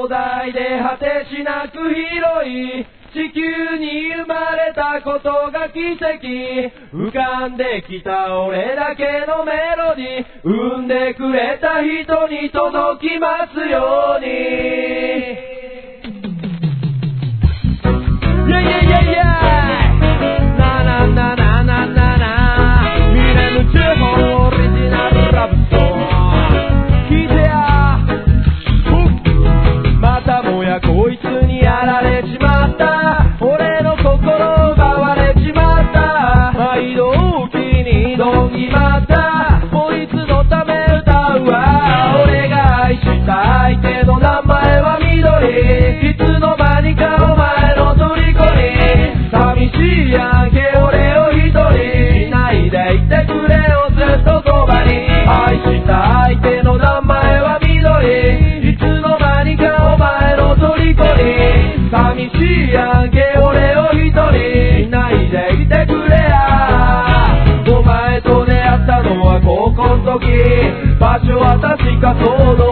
壮大で果てしなく広い地球に生まれたことが奇跡。浮かんできた俺だけのメロディー、生んでくれた人に届きますように。イェイイェイイェイイェイ、ななななななな、ミレムチューモオリジナルラブソング聞いてや。またもやこいつにやられちまった、俺の心奪われちまった、毎度大きにどぎまった、こいつのため歌うわ。俺が愛した相手の名前は緑、いつの間にかお前の虜に。寂しいやんけ俺を一人、いないでいてくれよずっとそばに。愛した相手の名前は緑、いつの間にかお前の虜に。寂しいやんけ俺を一人、いないでいてくれや。お前と出会ったのは高校の時、場所は確かそう